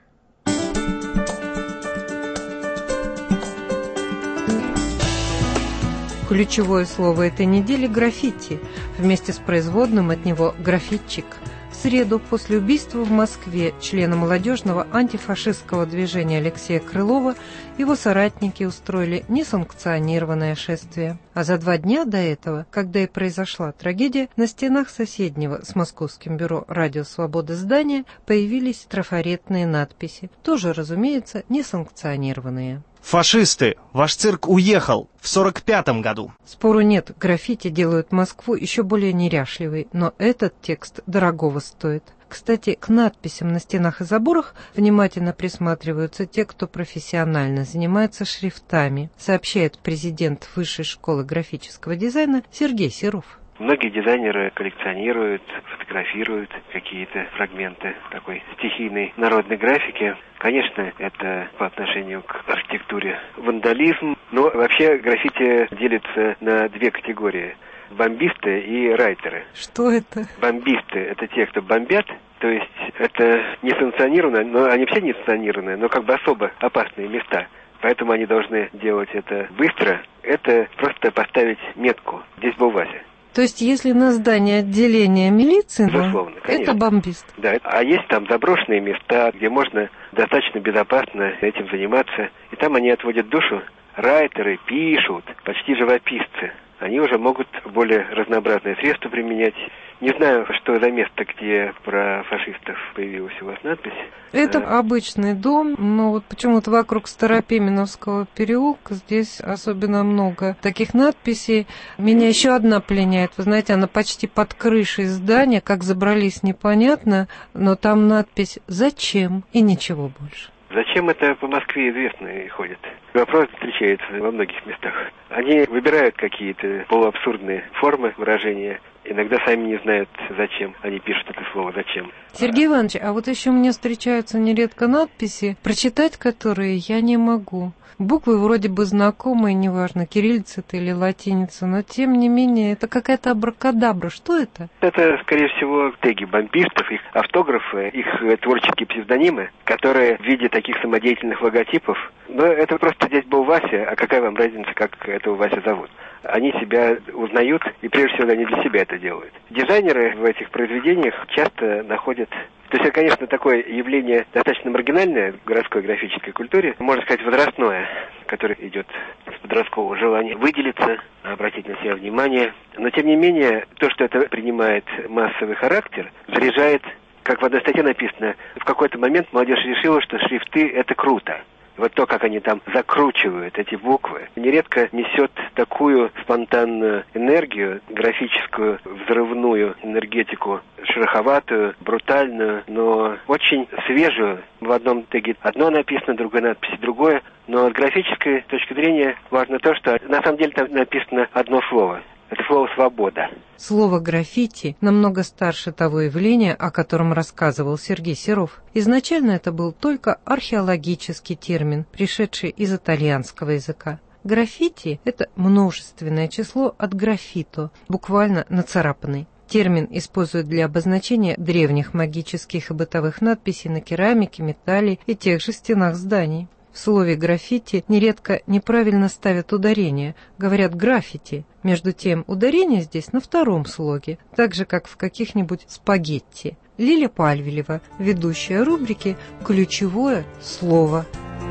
Ключевое слово этой недели – граффити. Вместе с производным от него «граффитчик». В среду после убийства в Москве члена молодежного антифашистского движения Алексея Крылова его соратники устроили несанкционированное шествие. А за два дня до этого, когда и произошла трагедия, на стенах соседнего с Московским бюро «Радио Свобода» здания появились трафаретные надписи, тоже, разумеется, несанкционированные. Фашисты! Ваш цирк уехал в сорок пятом году. Спору нет, граффити делают Москву еще более неряшливой, но этот текст дорогого стоит. Кстати, к надписям на стенах и заборах внимательно присматриваются те, кто профессионально занимается шрифтами, сообщает президент Высшей школы графического дизайна Сергей Серов. Многие дизайнеры коллекционируют, фотографируют какие-то фрагменты такой стихийной народной графики. Конечно, это по отношению к архитектуре вандализм, но вообще граффити делится на две категории – бомбисты и райтеры. Что это? Бомбисты – это те, кто бомбят, то есть это несанкционированно, но они все несанкционированные, но как бы особо опасные места. Поэтому они должны делать это быстро. Это просто поставить метку. Здесь был Вася. То есть, если на здании отделения милиции, безусловно, это бомбист. Да, а есть там заброшенные места, где можно достаточно безопасно этим заниматься. И там они отводят душу. Райтеры пишут, почти живописцы. Они уже могут более разнообразные средства применять. Не знаю, что за место, где про фашистов появилась у вас надпись. Это а... обычный дом, но вот почему-то вокруг Старопименовского переулка здесь особенно много таких надписей. Меня еще одна пленяет. Вы знаете, она почти под крышей здания, как забрались, непонятно, но там надпись «Зачем?» и ничего больше. Зачем это по Москве известно и ходит? Вопрос встречается во многих местах. Они выбирают какие-то полуабсурдные формы выражения. Иногда сами не знают, зачем они пишут это слово «зачем». Сергей Иванович, а вот еще мне встречаются нередко надписи, прочитать которые я не могу. Буквы вроде бы знакомые, неважно, кириллица это или латиница, но тем не менее это какая-то абракадабра. Что это? Это, скорее всего, теги бомбистов, их автографы, их творческие псевдонимы, которые в виде таких самодеятельных логотипов. Но это просто здесь был Вася, а какая вам разница, как этого Вася зовут? Они себя узнают, и прежде всего они для себя это делают. Дизайнеры в этих произведениях часто находят... То есть это, конечно, такое явление достаточно маргинальное в городской графической культуре, можно сказать, возрастное, которое идет с подросткового желания выделиться, обратить на себя внимание. Но, тем не менее, то, что это принимает массовый характер, заряжает, как в одной статье написано, в какой-то момент молодежь решила, что шрифты – это круто. Вот то, как они там закручивают эти буквы, нередко несет такую спонтанную энергию, графическую, взрывную энергетику, шероховатую, брутальную, но очень свежую. В одном теге одно написано, другой надпись другое. Но с графической точки зрения важно то, что на самом деле там написано одно слово. Это слово «свобода». Слово «граффити» намного старше того явления, о котором рассказывал Сергей Серов. Изначально это был только археологический термин, пришедший из итальянского языка. Граффити – это множественное число от граффито, буквально нацарапанный. Термин используют для обозначения древних магических и бытовых надписей на керамике, металле и тех же стенах зданий. В слове «граффити» нередко неправильно ставят ударение, говорят «граффити». Между тем, ударение здесь на втором слоге, так же, как в каких-нибудь спагетти. Лиля Пальвелева, ведущая рубрики «Ключевое слово».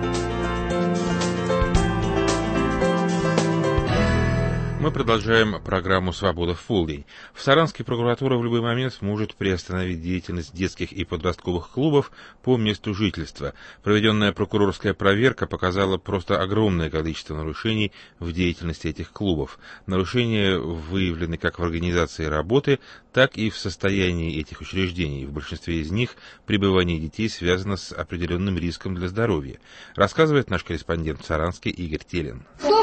Мы продолжаем программу «Свобода в полдень». В Саранской прокуратура в любой момент может приостановить деятельность детских и подростковых клубов по месту жительства. Проведенная прокурорская проверка показала просто огромное количество нарушений в деятельности этих клубов. Нарушения выявлены как в организации работы, так и в состоянии этих учреждений. В большинстве из них пребывание детей связано с определенным риском для здоровья, рассказывает наш корреспондент в Саранске Игорь Телин. Стоп!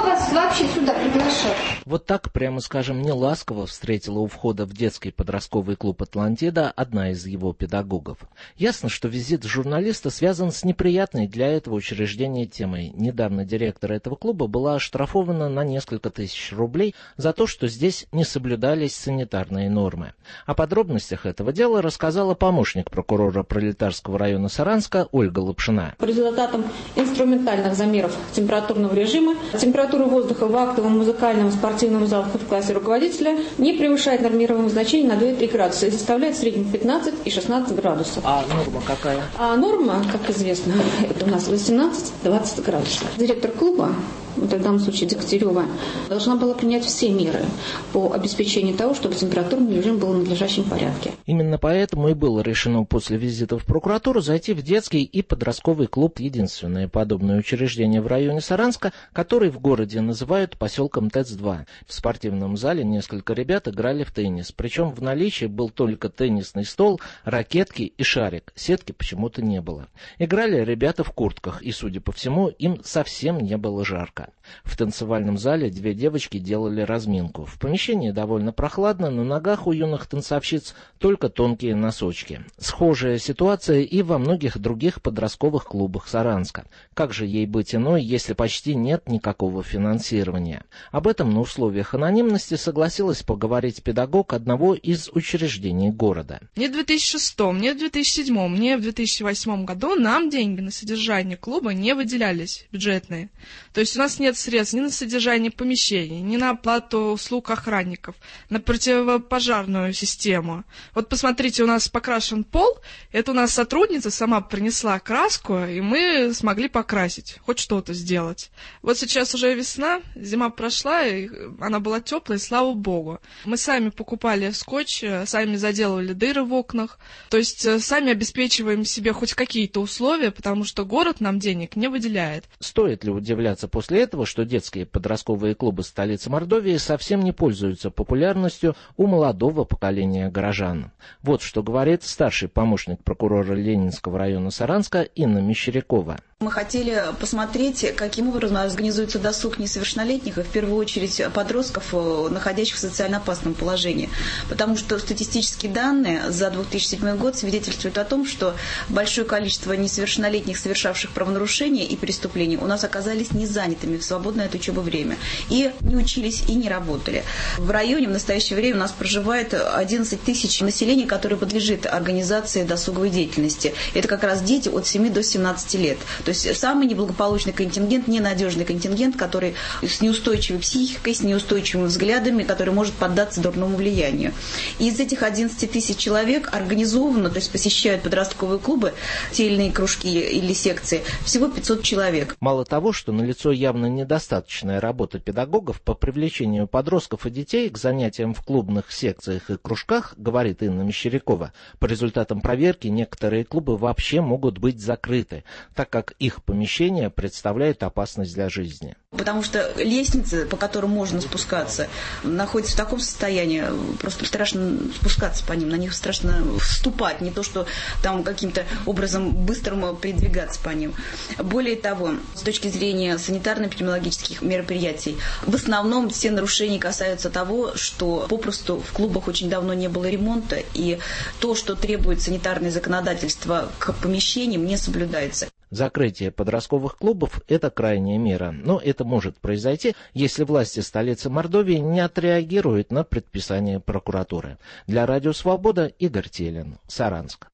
вас вообще сюда приглашал? Вот так, прямо скажем, неласково встретила у входа в детский подростковый клуб «Атлантида» одна из его педагогов. Ясно, что визит журналиста связан с неприятной для этого учреждения темой. Недавно директор этого клуба была оштрафована на несколько тысяч рублей за то, что здесь не соблюдались санитарные нормы. О подробностях этого дела рассказала помощник прокурора Пролетарского района Саранска Ольга Лапшина. По результатам инструментальных замеров температурного режима температура воздуха в актовом, музыкальном, спортивном залах и в классе руководителя не превышает нормируемого значения на два-три градуса и составляет в среднем пятнадцать и шестнадцать градусов. А норма какая? А норма, как известно, это у нас восемнадцать-двадцать градусов. Директор клуба, в данном случае Дегтярева, должна была принять все меры по обеспечению того, чтобы температурный режим был в надлежащем порядке. Именно поэтому и было решено после визита в прокуратуру зайти в детский и подростковый клуб, единственное подобное учреждение в районе Саранска, который в городе называют поселком ТЭЦ два. В спортивном зале несколько ребят играли в теннис, причем в наличии был только теннисный стол, ракетки и шарик, сетки почему-то не было. Играли ребята в куртках, и, судя по всему, им совсем не было жарко. В танцевальном зале две девочки делали разминку. В помещении довольно прохладно, на ногах у юных танцовщиц только тонкие носочки. Схожая ситуация и во многих других подростковых клубах Саранска. Как же ей быть иной, если почти нет никакого финансирования? Об этом на условиях анонимности согласилась поговорить педагог одного из учреждений города. Ни в две тысячи шестом, ни в две тысячи седьмом, ни в две тысячи восьмом году нам деньги на содержание клуба не выделялись, бюджетные. То есть у нас нет средств ни на содержание помещений, ни на оплату услуг охранников, на противопожарную систему. Вот посмотрите, у нас покрашен пол, это у нас сотрудница сама принесла краску, и мы смогли покрасить, хоть что-то сделать. Вот сейчас уже весна, зима прошла, и она была теплая, слава богу. Мы сами покупали скотч, сами заделывали дыры в окнах, то есть сами обеспечиваем себе хоть какие-то условия, потому что город нам денег не выделяет. Стоит ли удивляться после этого, что детские подростковые клубы столицы Мордовии совсем не пользуются популярностью у молодого поколения горожан? Вот что говорит старший помощник прокурора Ленинского района Саранска Инна Мещерякова. Мы хотели посмотреть, каким образом организуется досуг несовершеннолетних, и в первую очередь подростков, находящихся в социально опасном положении. Потому что статистические данные за две тысячи седьмой год свидетельствуют о том, что большое количество несовершеннолетних, совершавших правонарушения и преступления, у нас оказались не занятыми в свободное от учебы время. И не учились, и не работали. В районе в настоящее время у нас проживает одиннадцать тысяч населения, которое подлежит организации досуговой деятельности. Это как раз дети от семи до семнадцати лет. То есть самый неблагополучный контингент, ненадежный контингент, который с неустойчивой психикой, с неустойчивыми взглядами, который может поддаться дурному влиянию. И из этих одиннадцати тысяч человек организованно, то есть посещают подростковые клубы, те или иные кружки или секции, всего пятьсот человек. Мало того, что налицо явно недостаточная работа педагогов по привлечению подростков и детей к занятиям в клубных секциях и кружках, говорит Инна Мещерякова, по результатам проверки некоторые клубы вообще могут быть закрыты, так как их помещение представляет опасность для жизни. Потому что лестницы, по которым можно спускаться, находятся в таком состоянии, просто страшно спускаться по ним, на них страшно вступать, не то что там каким-то образом быстрым передвигаться по ним. Более того, с точки зрения санитарно-эпидемиологических мероприятий, в основном все нарушения касаются того, что попросту в клубах очень давно не было ремонта, и то, что требует санитарное законодательство к помещениям, не соблюдается. Закрытие подростковых клубов – это крайняя мера, но это может произойти, если власти столицы Мордовии не отреагируют на предписание прокуратуры. Для Радио Свобода Игорь Телин, Саранск.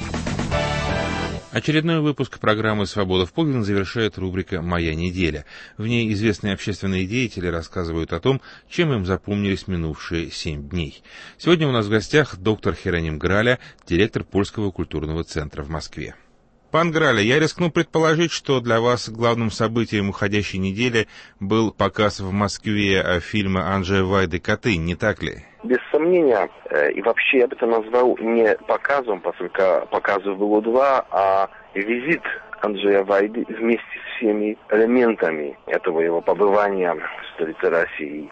Очередной выпуск программы «Свобода в полдень» завершает рубрика «Моя неделя». В ней известные общественные деятели рассказывают о том, чем им запомнились минувшие семь дней. Сегодня у нас в гостях доктор Хероним Граля, директор Польского культурного центра в Москве. Пан Граля, я рискну предположить, что для вас главным событием уходящей недели был показ в Москве фильма Анджея Вайды «Коты», не так ли? Без сомнения, и вообще я бы это назвал не показом, поскольку показов было два, а визит Анджея Вайды вместе с всеми элементами этого его побывания в столице России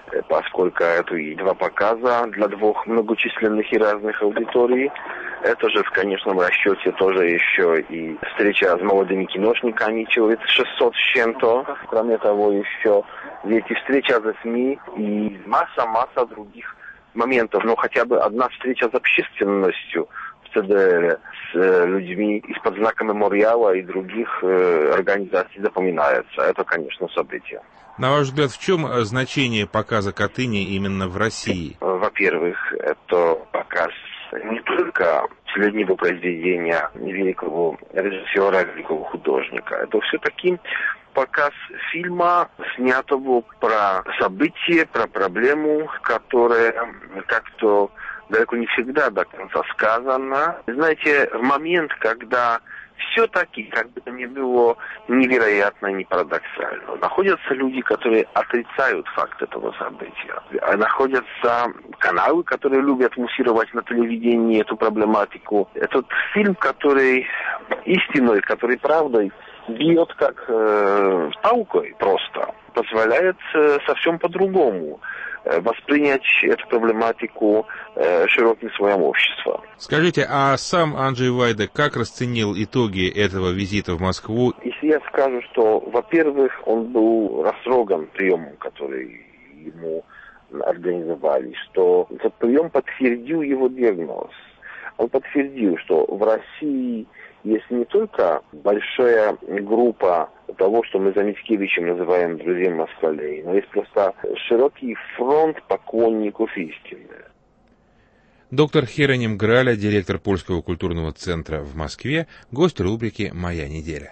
поскольку это и два показа для двух многочисленных и разных аудиторий. Это же в конечном расчете тоже еще и встреча с молодыми киношниками, человек шестьсот с чем-то. Кроме того, еще эти встреча с СМИ и масса-масса других моментов. Но хотя бы одна встреча с общественностью в ЦДР с людьми из-под знака мемориала и других э, организаций запоминается. Это, конечно, событие. На ваш взгляд, в чем значение показа Катыни именно в России? Во-первых, это показ не только последнего произведения великого режиссера, великого художника. Это все-таки показ фильма, снятого про события, про проблему, которая как-то далеко не всегда до конца сказана. Знаете, в момент, когда все-таки, как бы то ни было невероятно, не парадоксально, находятся люди, которые отрицают факт этого события. Находятся каналы, которые любят муссировать на телевидении эту проблематику. Этот фильм, который истиной, который правдой бьет как э, палкой просто, позволяет э, совсем по-другому воспринять эту проблематику э, широким слоем общества. Скажите, а сам Анджей Вайда как расценил итоги этого визита в Москву? Если я скажу, что, во-первых, он был растроган приемом, который ему организовали, что этот прием подтвердил его диагноз. Он подтвердил, что в России есть не только большая группа того, что мы за Мицкевичем называем друзьями москалей, но есть просто широкий фронт поклонников истины. Доктор Хероним Граля, директор Польского культурного центра в Москве, гость рубрики «Моя неделя».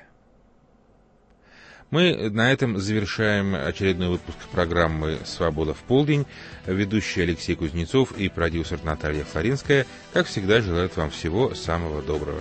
Мы на этом завершаем очередной выпуск программы «Свобода в полдень». Ведущий Алексей Кузнецов и продюсер Наталья Флоринская, как всегда, желают вам всего самого доброго.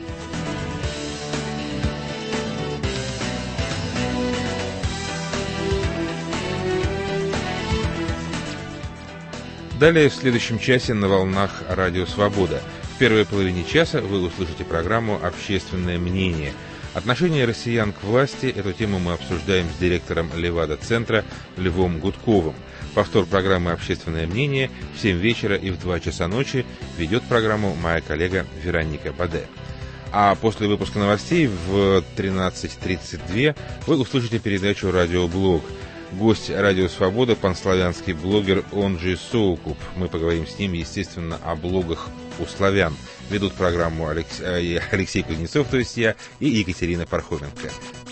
Далее в следующем часе на волнах Радио Свобода. В первой половине часа вы услышите программу «Общественное мнение». Отношение россиян к власти, эту тему мы обсуждаем с директором Левада-центра Львом Гудковым. Повтор программы «Общественное мнение» в семь вечера и в два часа ночи ведет программу моя коллега Вероника Баде. А после выпуска новостей в тринадцать тридцать два вы услышите передачу «Радиоблог». Гость Радио Свобода, панславянский блогер Онджи Соукуп. Мы поговорим с ним, естественно, о блогах у славян. Ведут программу Алекс... Алексей Кузнецов, то есть я, и Екатерина Пархоменко.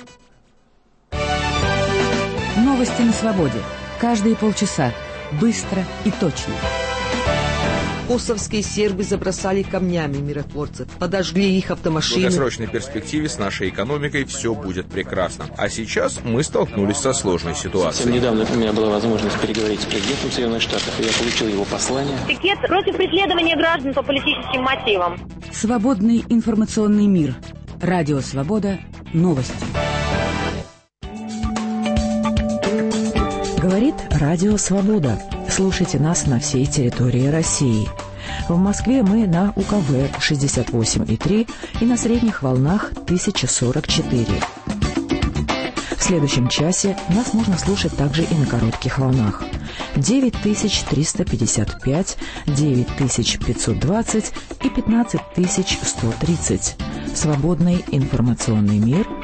Новости на свободе. Каждые полчаса. Быстро и точно. Косовские сербы забросали камнями миротворцев, подожгли их автомашины. В долгосрочной перспективе с нашей экономикой все будет прекрасно. А сейчас мы столкнулись со сложной ситуацией. Совсем недавно у меня была возможность переговорить с президентом Соединенных Штатов, и я получил его послание. Пикет против преследования граждан по политическим мотивам. Свободный информационный мир. Радио Свобода. Новости. Говорит Радио Свобода. Слушайте нас на всей территории России. В Москве мы на У Ка Вэ шестьдесят восемь и три и на средних волнах тысяча сорок четыре. В следующем часе нас можно слушать также и на коротких волнах. девять тысяч триста пятьдесят пять, девять тысяч пятьсот двадцать и пятнадцать тысяч сто тридцать. Свободный информационный мир